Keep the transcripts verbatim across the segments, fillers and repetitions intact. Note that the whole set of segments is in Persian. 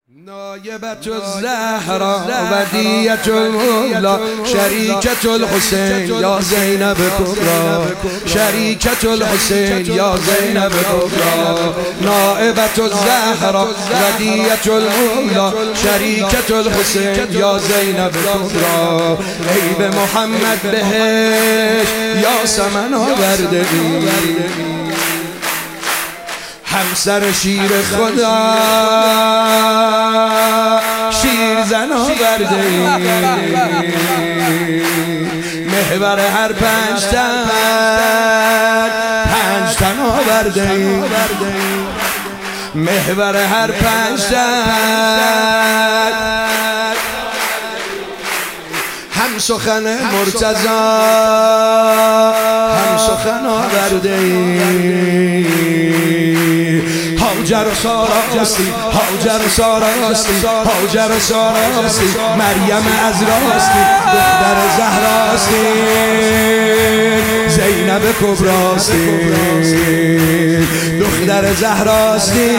نایبت الزهرا ودیعة المولا شریکة الحسین یا زینب کبرا شریکة الحسین یا زینب کبرا نایبت الزهرا ودیعة المولا شریکة الحسین یا زینب کبرا ای به محمد بهش یا سمن آورده ای همسر شیر خدا شیر زن آورده ای محور هر پنج تن پنج تن آورده ای محور هر پنج تن هم سخن مرتضی هم سخن آورده ای هاجر و سارا راستی هاجر و سارا راستی هاجر و سارا راستی مریم از راستی دختر زهراستی زینب کبراستی دختر زهراستی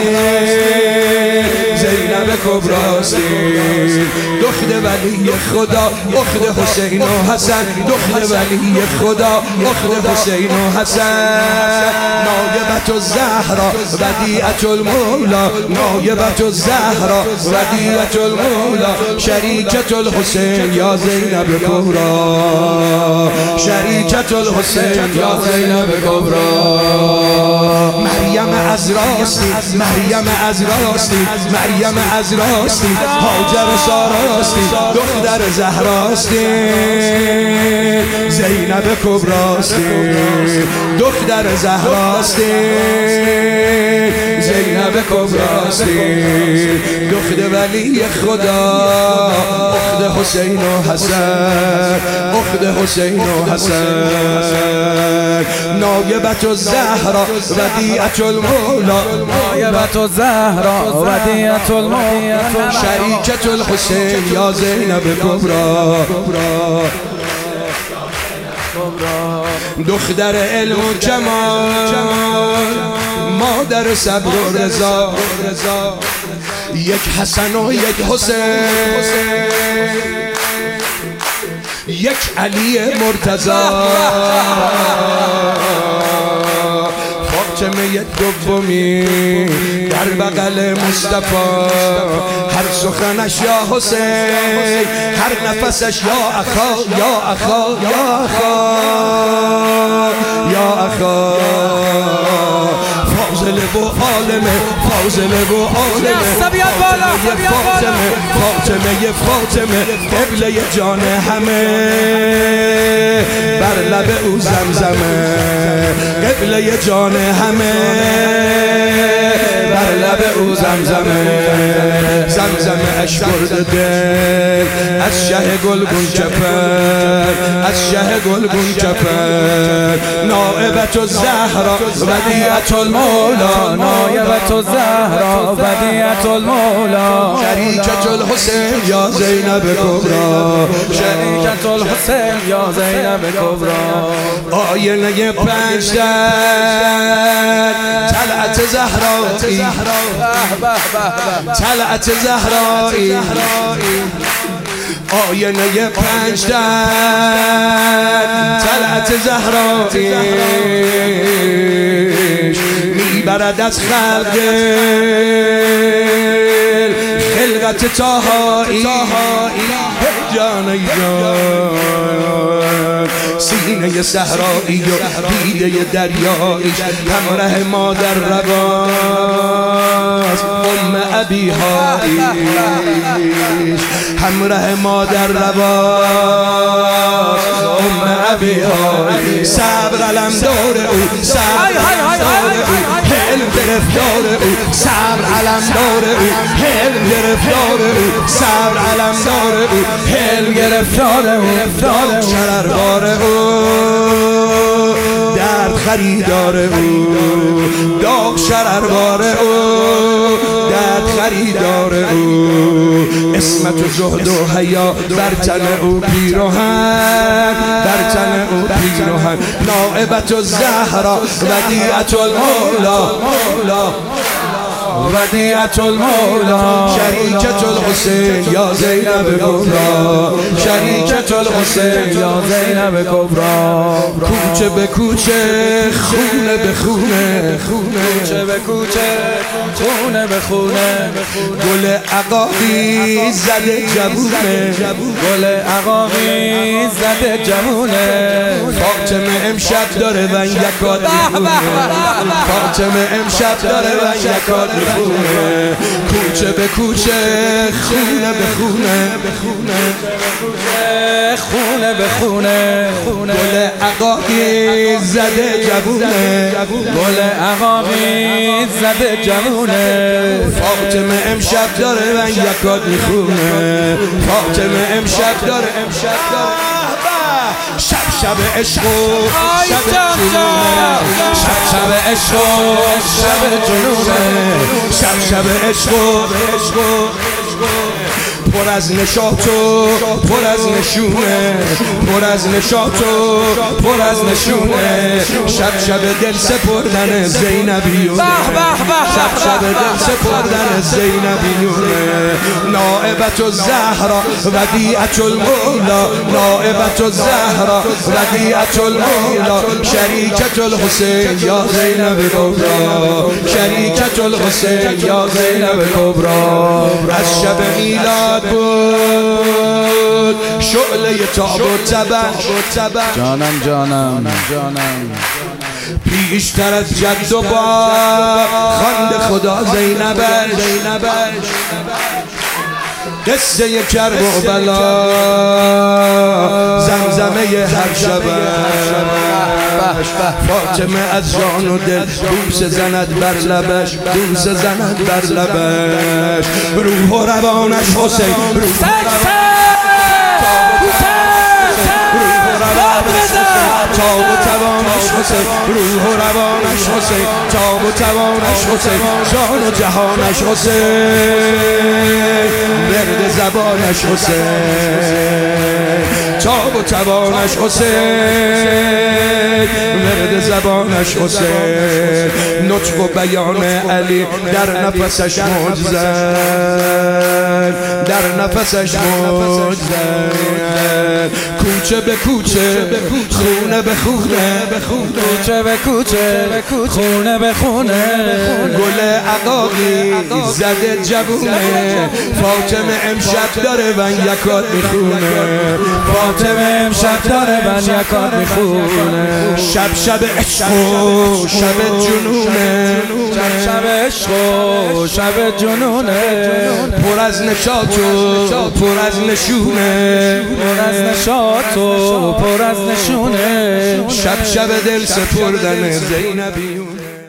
زینب کبراستی دختر ولی خدا اخت حسین و حسن دختر ولی خدا اخت حسین و حسن نایبت الزهرا ودیعة المولا نایبت الزهرا ودیعة المولا شریکة الحسین یا زینب کبرا شریکة الحسین یا زینب کبرا مریم از راستی مریم از راستی مریم از راستی هاجر و سارا راستی دختر زهراستی زینب کبراستی دختر زهراستی زینب کبراستی دختر ولی خدا اخت حسین و حسن اخت حسین و حسن نایبت الزهرا ودیعة المولا نایبت الزهرا ودیعة المولا شریکة الحسین یا زینب کبرا دختر علم و جمال مادر صبر و رضا یک حسن و یک حسین یک علی مرتضی فاطمه دومی در بغل مصطفی هر سخنش یا حسین هر نفسش یا اخا یا اخا یا اخا یا اخا فاضل و عالمه فاضل و عالمه فاطمه فاطمه فاطمه قبله جان همه بر لب او زمزمه قبله جان همه بر لب او زمزمه زمزمه اش برد دل از شه گلگون چپر از شه گلگون چپر نایبت الزهرا ودیعة المولا نایبت الزهرا ودیعة المولا شریکة الحسین یا زینب کبرا شریکة الحسین یا زینب کبرا آینه پنج در طلعت زهرایی طلعت زهرایی آینه پنج در طلعت زهرایی میبرد از خلق خلقت طاهایی جان جان سینه صحرایی و دیده دریایش همراه مادر رواز ام ابیهایش همراه مادر رواز ام ابیهایش صبر علم دار او صبر علم دار او حلم گرفتار او صبر علم دار او حلم گرفتار او صبر علم دار او حلم گرفتار او شرربار او درد خریدار او داغ شرربار او درد خریدار او اسمت و زهد و حیا بر تن او پیراهن بر تن او پیراهن نایبت الزهرا ودیعة المولا ودیعة المولا شریکة الحسین یا زینب کبرا شریکة الحسین یا زینب کبرا کوچه به کوچه خونه به خونه کوچه به کوچه خونه به خونه گل عقاقی زده جوونه گل عقاقی زده جوونه فاطمه امشب داره و یکاد میخونه فاطمه امشب داره و یکاد میخونه کوچه به کوچه خونه به خونه خونه به خونه گل عقاقی زده جوونه گل عقاقی زده جوونه فاطمه امشب داره و یکاد میخونه فاطمه امشب داره امشب داره شب شب عشق و شب جنونه شب شب عشق و شب جنونه شب شب عشق و پر از نشاط و پر از نشونه پر از نشاط و پر از نشونه شب شب دل سپردن زینبیونه شب شب دل سپردن زینبیونه نائبت الزهرا ودیعة المولا نائبت الزهرا ودیعة المولا شریکة الحسین یا زینب کبرا شریکة الحسین یا زینب کبرا از شب میلاد بود شعله تاب و تبع جانم جانم جانم پیشتر از جد و باب خواند خدا زینبش قصه کرب و بلا زمزمه هر شبش فاطمه از جان و دل بوسه زند بر لبش بوسه زند بر لبش روح و روانش حسین روح تاب و توانش حسین روح و روانش حسین تاب و توانش حسین جان و جهانش حسین ورد زبانش حسین تاب و توانش حسین ورد زبانش حسین نطق و بیان علی در نفسش موج زد در نفسش موج زد کوچه به کوچه خونه به خونه کوچه به کوچه خونه به خونه گل عقاقی زده جوونه فاطمه امشب داره و یکاد میخونه فاطمه امشب داره و یکاد میخونه شب شب عشق و شب جنونه شب شب عشق و شب جنونه پر از نشاط و پر از نشونه پر از نشاط و پر از نشونه شب شب دل سپردن زینبیونه